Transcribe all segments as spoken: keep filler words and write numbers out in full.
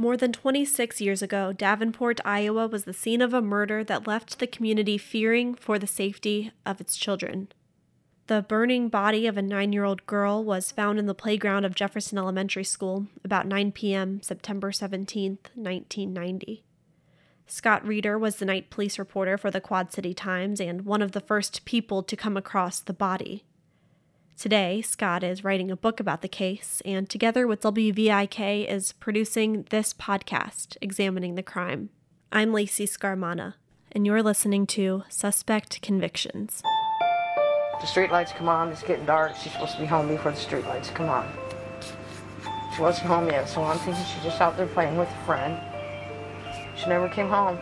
More than twenty-six years ago, Davenport, Iowa was the scene of a murder that left the community fearing for the safety of its children. The burning body of a nine-year-old girl was found in the playground of Jefferson Elementary School about nine p.m. September seventeenth, nineteen ninety. Scott Reeder was the night police reporter for the Quad City Times and one of the first people to come across the body. Today, Scott is writing a book about the case, and together with W V I K is producing this podcast, examining the crime. I'm Lacey Scarmana, and you're listening to Suspect Convictions. The street lights come on, it's getting dark, she's supposed to be home before the street lights come on. She wasn't home yet, so I'm thinking she's just out there playing with a friend. She never came home.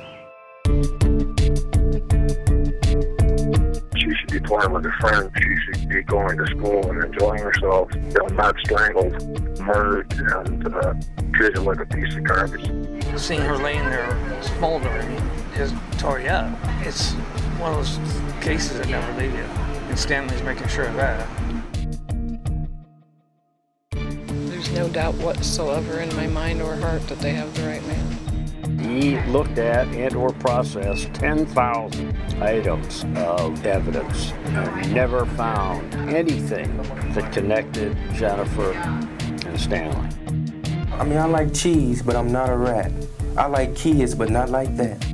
She should be playing with a friend. She should be going to school and enjoying herself. Not strangled, murdered, and uh, treated like a piece of garbage. Seeing her laying there smoldering just tore you up. It's one of those cases that never leave you. And Stanley's making sure of that. There's no doubt whatsoever in my mind or heart that they have the right man. He looked at and or processed ten thousand items of evidence and never found anything that connected Jennifer and Stanley. I mean, I like cheese, but I'm not a rat. I like kids, but not like that.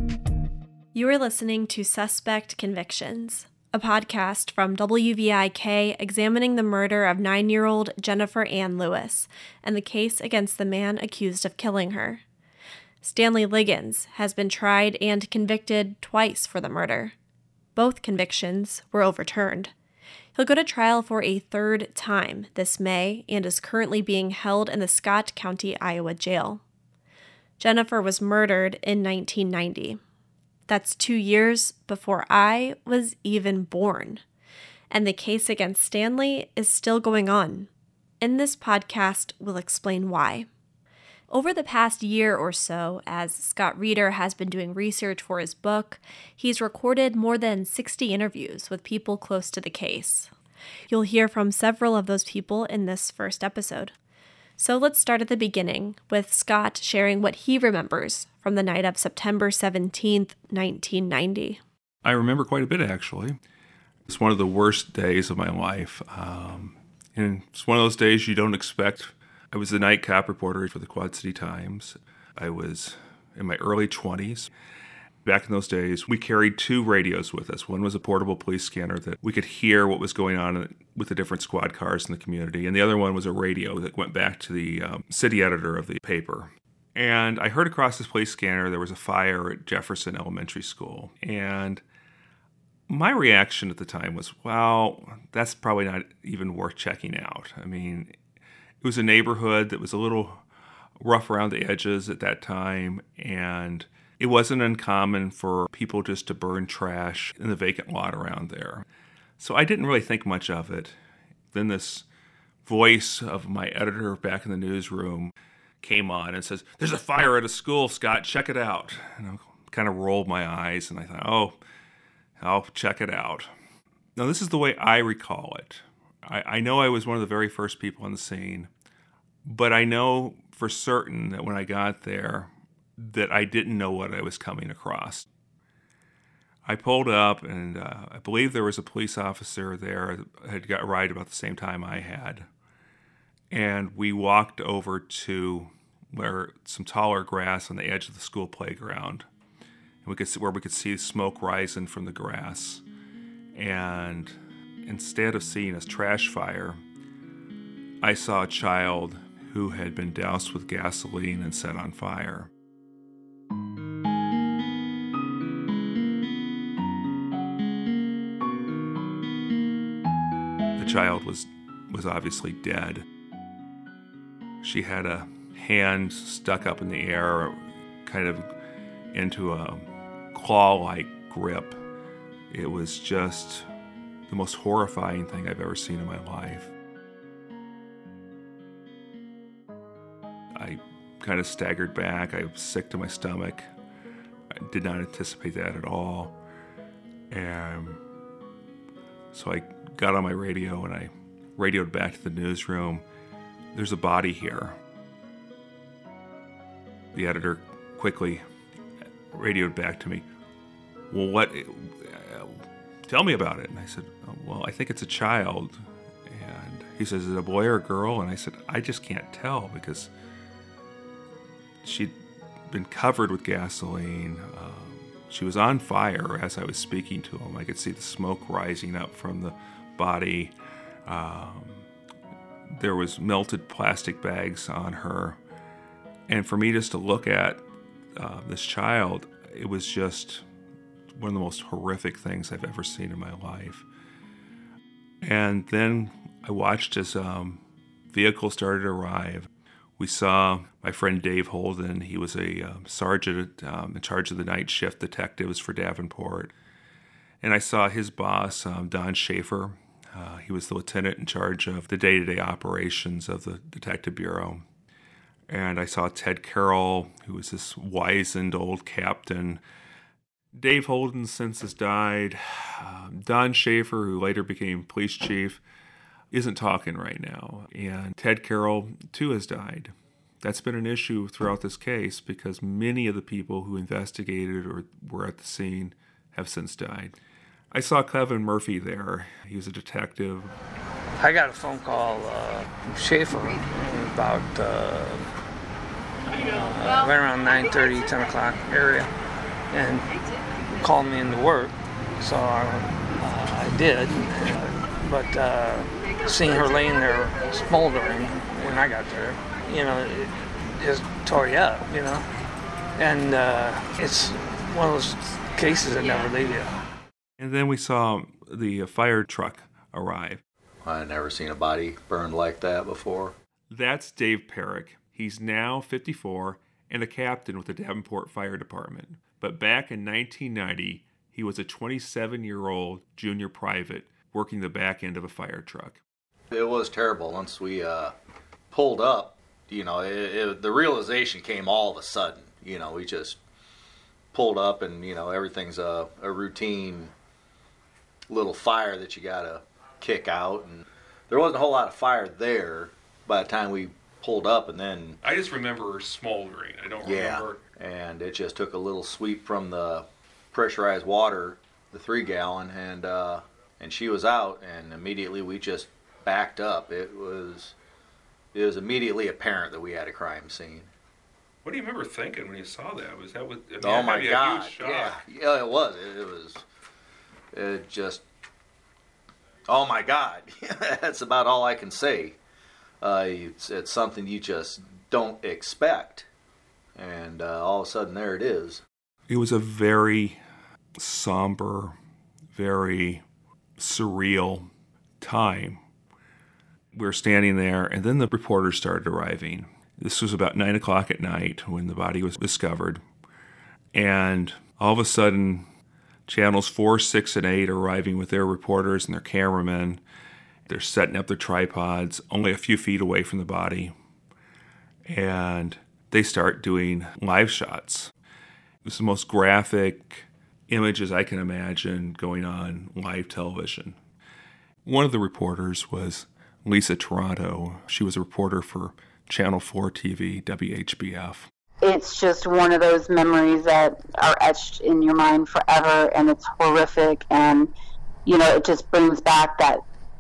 You are listening to Suspect Convictions, a podcast from W V I K examining the murder of nine-year-old Jennifer Ann Lewis and the case against the man accused of killing her. Stanley Liggins has been tried and convicted twice for the murder. Both convictions were overturned. He'll go to trial for a third time this May and is currently being held in the Scott County, Iowa jail. Jennifer was murdered in nineteen ninety. That's two years before I was even born. And the case against Stanley is still going on. In this podcast, we'll explain why. Over the past year or so, as Scott Reeder has been doing research for his book, he's recorded more than sixty interviews with people close to the case. You'll hear from several of those people in this first episode. So let's start at the beginning, with Scott sharing what he remembers from the night of September seventeenth, nineteen ninety. I remember quite a bit, actually. It's one of the worst days of my life. Um, and it's one of those days you don't expect. I was the night cop reporter for the Quad City Times. I was in my early twenties. Back in those days, we carried two radios with us. One was a portable police scanner that we could hear what was going on with the different squad cars in the community. And the other one was a radio that went back to the um, city editor of the paper. And I heard across this police scanner there was a fire at Jefferson Elementary School. And my reaction at the time was, well, that's probably not even worth checking out. I mean, it was a neighborhood that was a little rough around the edges at that time, and it wasn't uncommon for people just to burn trash in the vacant lot around there. So I didn't really think much of it. Then this voice of my editor back in the newsroom came on and says, "There's a fire at a school, Scott, check it out." And I kind of rolled my eyes, and I thought, oh, I'll check it out. Now, this is the way I recall it. I, I know I was one of the very first people on the scene, but I know for certain that when I got there, that I didn't know what I was coming across. I pulled up, and uh, I believe there was a police officer there that had got arrived about the same time I had. And we walked over to where some taller grass on the edge of the school playground, and we could see where we could see smoke rising from the grass. And instead of seeing a trash fire, I saw a child who had been doused with gasoline and set on fire. The child was was obviously dead. She had a hand stuck up in the air, kind of into a claw-like grip. It was just the most horrifying thing I've ever seen in my life. I kind of staggered back. I was sick to my stomach. I did not anticipate that at all. And so I got on my radio and I radioed back to the newsroom. There's a body here. The editor quickly radioed back to me, well, what, uh, tell me about it. And I said, oh, well, I think it's a child. And he says, is it a boy or a girl? And I said, I just can't tell because she'd been covered with gasoline. Um, she was on fire as I was speaking to him. I could see the smoke rising up from the body. Um, there was melted plastic bags on her. And for me just to look at uh, this child, it was just one of the most horrific things I've ever seen in my life. And then I watched as um, vehicles started to arrive. We saw my friend Dave Holden. He was a uh, sergeant um, in charge of the night shift detectives for Davenport. And I saw his boss, um, Don Schaefer. Uh, he was the lieutenant in charge of the day-to-day operations of the Detective Bureau. And I saw Ted Carroll, who was this wizened old captain. Dave Holden since has died. Um, Don Schaefer, who later became police chief, isn't talking right now. And Ted Carroll, too, has died. That's been an issue throughout this case because many of the people who investigated or were at the scene have since died. I saw Kevin Murphy there. He was a detective. I got a phone call uh, from Schaefer about uh, uh, right around nine thirty, ten o'clock area, and called me into work. So I, uh, I did, but uh, seeing her laying there smoldering when I got there, you know, it just tore you up, you know. And uh, it's one of those cases that never leave you. And then we saw the fire truck arrive. I had never seen a body burned like that before. That's Dave Perrick. He's now fifty-four and a captain with the Davenport Fire Department. But back in nineteen ninety, he was a twenty-seven-year-old junior private working the back end of a fire truck. It was terrible. Once we uh, pulled up, you know, it, it, the realization came all of a sudden. You know, we just pulled up and, you know, everything's a, a routine little fire that you got to kick out. And there wasn't a whole lot of fire there by the time we pulled up, and then I just remember smoldering. I don't yeah, remember. And it just took a little sweep from the pressurized water, the three gallon, and uh, and she was out, and immediately we just backed up. It was it was immediately apparent that we had a crime scene. What do you remember thinking when you saw that? Was that what? I mean, oh my a God! Huge shock. Yeah, yeah, it was. It, it was. It just. Oh my God! That's about all I can say. Uh, it's, it's something you just don't expect, and uh, all of a sudden there it is. It was a very somber, very surreal time. We were standing there, and then the reporters started arriving. This was about nine o'clock at night when the body was discovered, and all of a sudden, channels four, six, and eight are arriving with their reporters and their cameramen. They're setting up their tripods only a few feet away from the body, and they start doing live shots. It was the most graphic images I can imagine going on live television. One of the reporters was Lisa Toronto. She was a reporter for Channel four T V, W H B F. It's just one of those memories that are etched in your mind forever, and it's horrific, and, you know, it just brings back that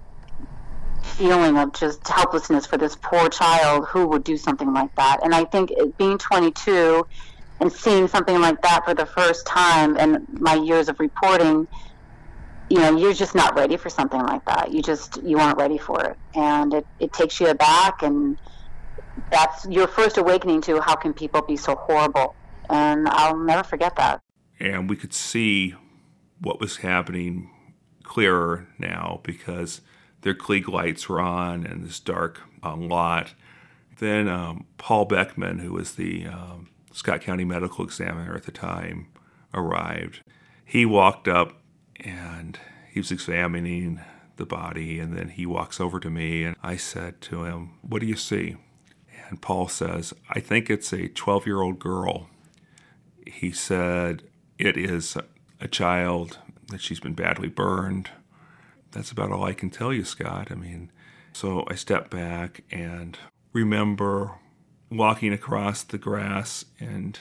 feeling of just helplessness for this poor child who would do something like that. And I think it, being twenty-two and seeing something like that for the first time in my years of reporting, you know, you're just not ready for something like that. You just, you aren't ready for it. And it, it takes you aback, and that's your first awakening to how can people be so horrible. And I'll never forget that. And we could see what was happening clearer now because their Klieg lights were on in this dark uh, lot. Then um, Paul Beckman, who was the um, Scott County medical examiner at the time, arrived. He walked up and he was examining the body, and then he walks over to me, and I said to him, "What do you see?" And Paul says, "I think it's a twelve-year-old girl." He said, "It is a child, that she's been badly burned." That's about all I can tell you, Scott. I mean, so I stepped back and remember walking across the grass and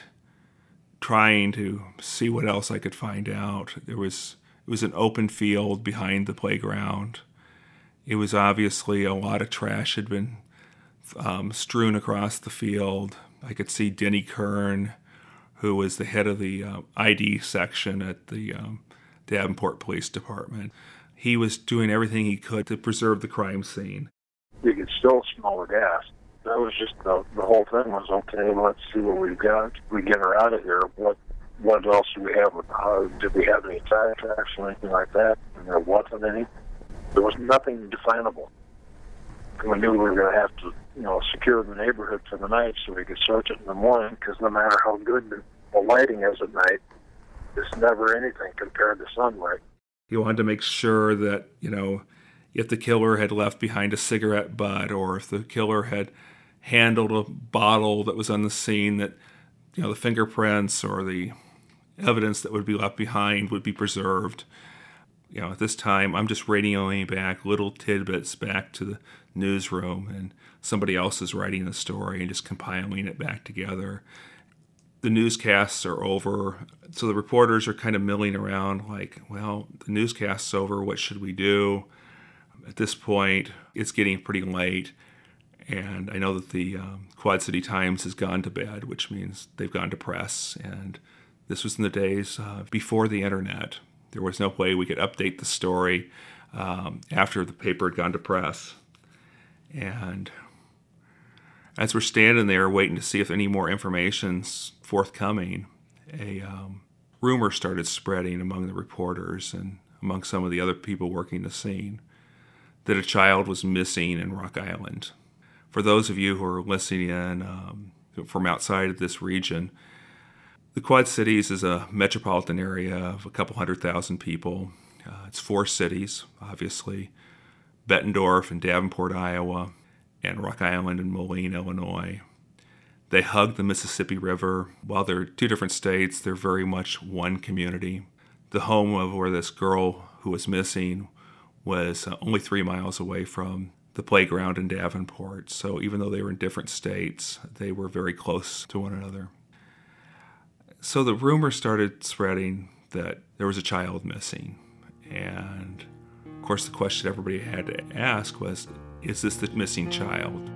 trying to see what else I could find out. There was it was an open field behind the playground. It was obviously a lot of trash had been um, strewn across the field. I could see Denny Kern, who was the head of the uh, I D section at the um, Davenport Police Department. He was doing everything he could to preserve the crime scene. You could still smell the gas. That was just the, the whole thing was, okay, let's see what we've got. We get her out of here. What what else do we have? Uh, did we have any tire tracks or anything like that? And there wasn't any. There was nothing definable. We knew we were going to have to, you know, secure the neighborhood for the night so we could search it in the morning, because no matter how good the, the lighting is at night, it's never anything compared to sunlight. He wanted to make sure that, you know, if the killer had left behind a cigarette butt, or if the killer had handled a bottle that was on the scene, that, you know, the fingerprints or the evidence that would be left behind would be preserved. You know, at this time, I'm just radioing back little tidbits back to the newsroom, and somebody else is writing the story and just compiling it back together. The newscasts are over, so the reporters are kind of milling around like, well, the newscast's over, what should we do? At this point, it's getting pretty late, and I know that the um, Quad City Times has gone to bed, which means they've gone to press, and this was in the days uh, before the internet. There was no way we could update the story um, after the paper had gone to press. And as we're standing there waiting to see if any more information's forthcoming, a um, rumor started spreading among the reporters and among some of the other people working the scene that a child was missing in Rock Island. For those of you who are listening in um, from outside of this region, the Quad Cities is a metropolitan area of a couple hundred thousand people. Uh, it's four cities, obviously, Bettendorf and Davenport, Iowa, and Rock Island and Moline, Illinois. They hug the Mississippi River. While they're two different states, they're very much one community. The home of where this girl who was missing was uh, only three miles away from the playground in Davenport. So even though they were in different states, they were very close to one another. So the rumor started spreading that there was a child missing. And of course, the question everybody had to ask was, is this the missing child?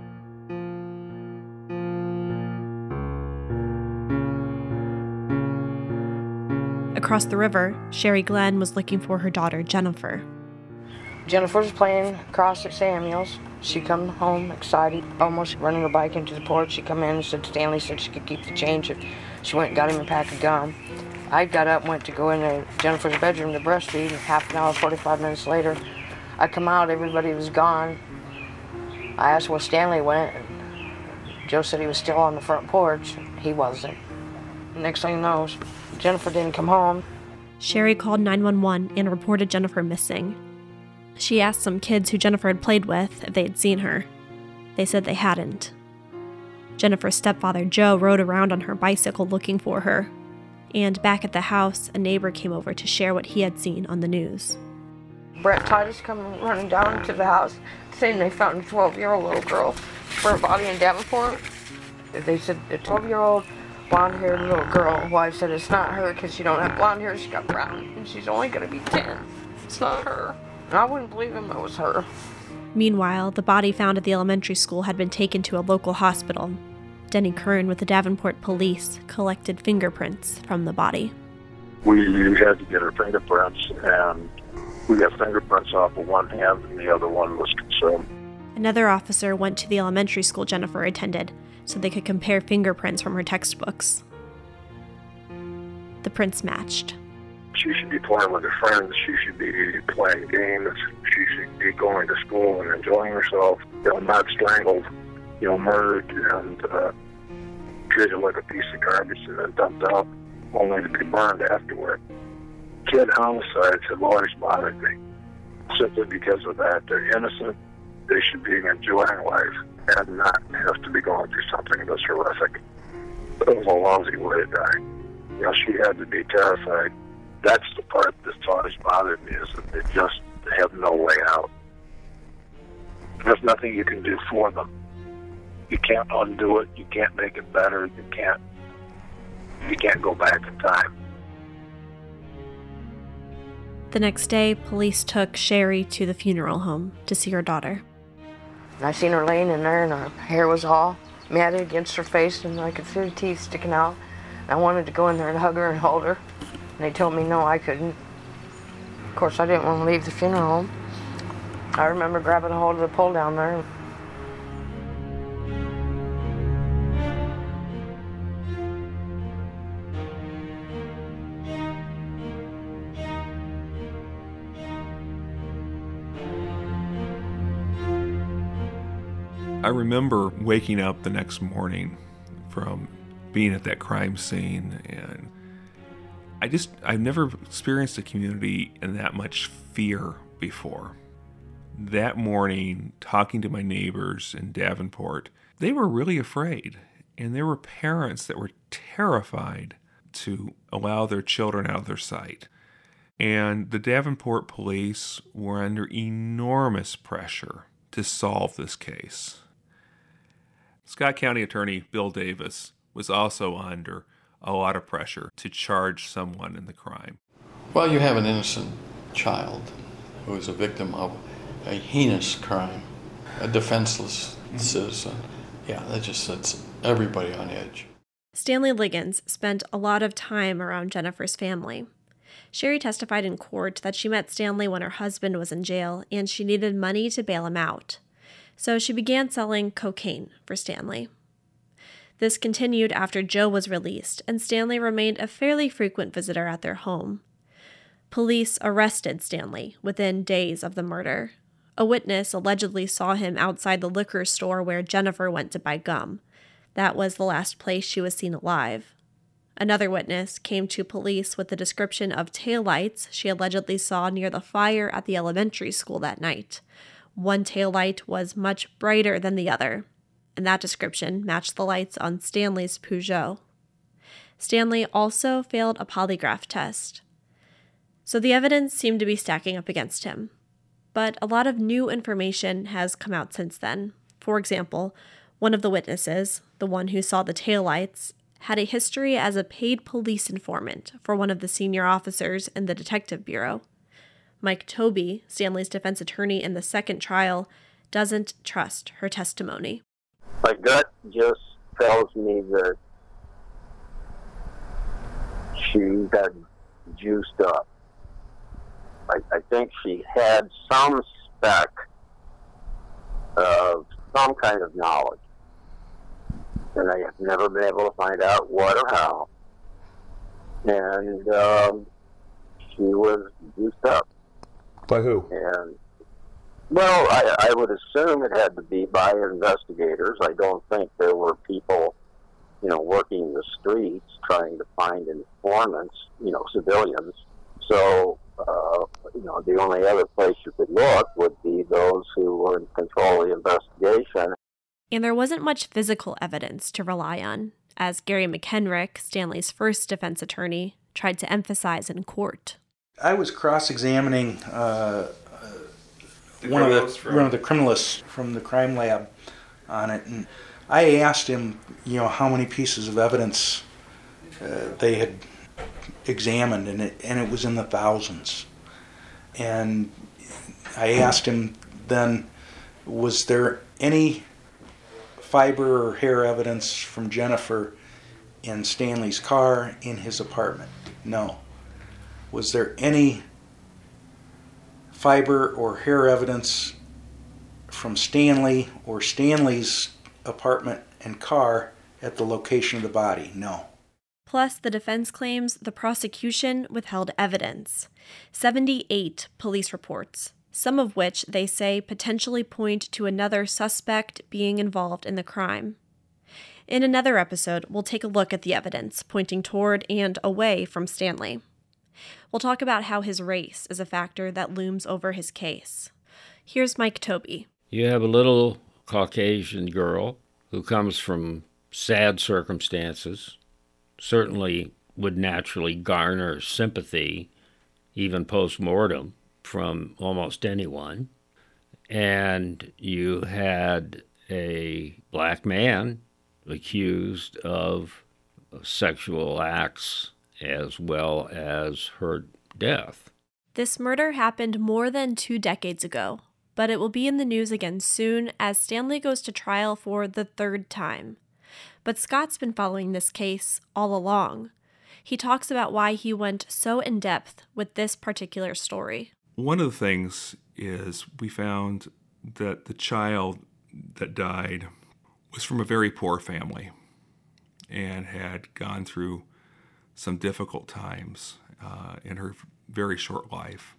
Across the river, Sherry Glenn was looking for her daughter, Jennifer. Jennifer was playing across at Samuel's. She come home excited, almost running her bike into the porch. She come in and said Stanley said she could keep the change if she went and got him a pack of gum. I got up and went to go into Jennifer's bedroom to breastfeed, and half an hour, forty-five minutes later, I come out, everybody was gone. I asked where Stanley went, and Joe said he was still on the front porch. He wasn't. Next thing you know, Jennifer didn't come home. Sherry called nine one one and reported Jennifer missing. She asked some kids who Jennifer had played with if they had seen her. They said they hadn't. Jennifer's stepfather, Joe, rode around on her bicycle looking for her. And back at the house, a neighbor came over to share what he had seen on the news. Brett Titus come running down to the house saying they found a twelve-year-old little girl for her body in Davenport. They said a twelve-year-old blonde-haired little girl. Wife said it's not her because she don't have blonde hair, she got brown, and she's only going to be ten. It's not her. And I wouldn't believe him it was her. Meanwhile, the body found at the elementary school had been taken to a local hospital. Denny Kern with the Davenport police collected fingerprints from the body. We had to get her fingerprints, and we got fingerprints off of one hand, and the other one was consumed. Another officer went to the elementary school Jennifer attended so they could compare fingerprints from her textbooks. The prints matched. She should be playing with her friends. She should be playing games. She should be going to school and enjoying herself. You know, not strangled, you know, murdered and uh, treated like a piece of garbage and then dumped out, only to be burned afterward. Kid homicides have always bothered me, simply because of that. They're innocent. They should be enjoying life and not have to be going through something that's horrific. It was a lousy way to die. You know, she had to be terrified. That's the part that's always bothered me, is that they just have no way out. There's nothing you can do for them. You can't undo it. You can't make it better. You can't. You can't go back in time. The next day, police took Sherry to the funeral home to see her daughter. And I seen her laying in there, and her hair was all matted against her face, and I could see her teeth sticking out. I wanted to go in there and hug her and hold her, and they told me no, I couldn't. Of course, I didn't want to leave the funeral home. I remember grabbing a hold of the pole down there. I remember waking up the next morning from being at that crime scene, and I just, I've never experienced a community in that much fear before. That morning, talking to my neighbors in Davenport, they were really afraid, and there were parents that were terrified to allow their children out of their sight. And the Davenport police were under enormous pressure to solve this case. Scott County Attorney Bill Davis was also under a lot of pressure to charge someone in the crime. Well, you have an innocent child who is a victim of a heinous crime, a defenseless mm-hmm. citizen. Yeah, that just sets everybody on edge. Stanley Liggins spent a lot of time around Jennifer's family. Sherry testified in court that she met Stanley when her husband was in jail and she needed money to bail him out. So she began selling cocaine for Stanley. This continued after Joe was released, and Stanley remained a fairly frequent visitor at their home. Police arrested Stanley within days of the murder. A witness allegedly saw him outside the liquor store where Jennifer went to buy gum. That was the last place she was seen alive. Another witness came to police with the description of taillights she allegedly saw near the fire at the elementary school that night. One taillight was much brighter than the other, and that description matched the lights on Stanley's Peugeot. Stanley also failed a polygraph test. So the evidence seemed to be stacking up against him. But a lot of new information has come out since then. For example, one of the witnesses, the one who saw the taillights, had a history as a paid police informant for one of the senior officers in the Detective Bureau. Mike Toby, Stanley's defense attorney in the second trial, doesn't trust her testimony. My gut just tells me that she had juiced up. I, I think she had some speck of some kind of knowledge. And I have never been able to find out what or how. And um, she was juiced up. By who? And well, I, I would assume it had to be by investigators. I don't think there were people, you know, working the streets trying to find informants, you know, civilians. So, uh, you know, the only other place you could look would be those who were in control of the investigation. And there wasn't much physical evidence to rely on, as Gary McHenrick, Stanley's first defense attorney, tried to emphasize in court. I was cross-examining uh, uh, one of the from... one of the criminalists from the crime lab on it, and I asked him, you know, how many pieces of evidence uh, they had examined, and it and it was in the thousands. And I asked him then, was there any fiber or hair evidence from Jennifer in Stanley's car, in his apartment? No. Was there any fiber or hair evidence from Stanley or Stanley's apartment and car at the location of the body? No. Plus, the defense claims the prosecution withheld evidence. seventy-eight police reports, some of which they say potentially point to another suspect being involved in the crime. In another episode, we'll take a look at the evidence pointing toward and away from Stanley. We'll talk about how his race is a factor that looms over his case. Here's Mike Toby. You have a little Caucasian girl who comes from sad circumstances, certainly would naturally garner sympathy, even post-mortem, from almost anyone. And you had a black man accused of sexual acts as well as her death. This murder happened more than two decades ago, but it will be in the news again soon as Stanley goes to trial for the third time. But Scott's been following this case all along. He talks about why he went so in-depth with this particular story. One of the things is we found that the child that died was from a very poor family and had gone through some difficult times uh, in her very short life.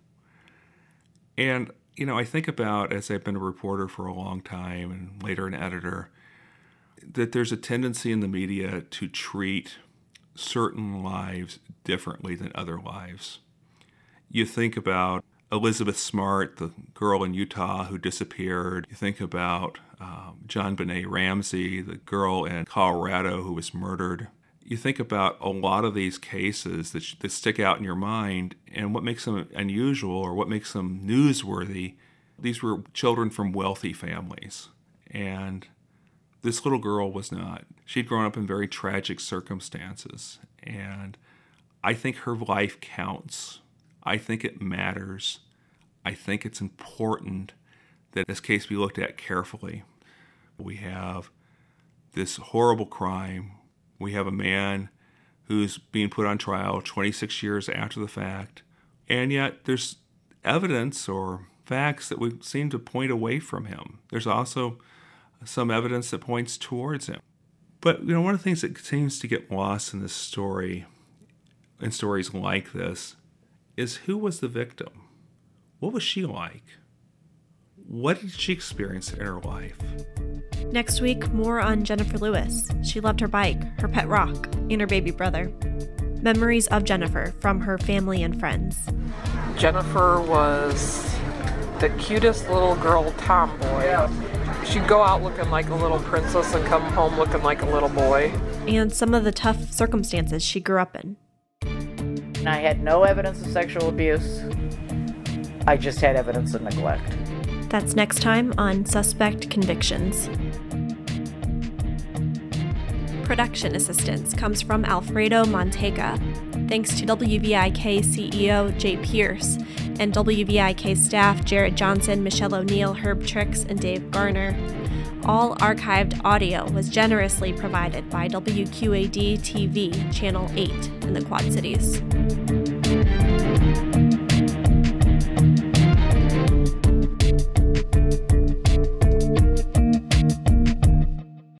And, you know, I think about, as I've been a reporter for a long time and later an editor, that there's a tendency in the media to treat certain lives differently than other lives. You think about Elizabeth Smart, the girl in Utah who disappeared. You think about um, JonBenet Ramsey, the girl in Colorado who was murdered. You think about a lot of these cases that, that stick out in your mind, and what makes them unusual or what makes them newsworthy. These were children from wealthy families, and this little girl was not. She'd grown up in very tragic circumstances, and I think her life counts. I think it matters. I think it's important that this case be looked at carefully. We have this horrible crime. We have a man who's being put on trial twenty-six years after the fact, and yet there's evidence or facts that would seem to point away from him. There's also some evidence that points towards him. But, you know, one of the things that seems to get lost in this story, in stories like this, is who was the victim? What was she like? What did she experience in her life? Next week, more on Jennifer Lewis. She loved her bike, her pet rock, and her baby brother. Memories of Jennifer from her family and friends. Jennifer was the cutest little girl tomboy. She'd go out looking like a little princess and come home looking like a little boy. And some of the tough circumstances she grew up in. I had no evidence of sexual abuse. I just had evidence of neglect. That's next time on Suspect Convictions. Production assistance comes from Alfredo Montega. Thanks to W V I K C E O Jay Pierce and W V I K staff Jared Johnson, Michelle O'Neill, Herb Tricks, and Dave Garner. All archived audio was generously provided by W Q A D T V Channel eight in the Quad Cities.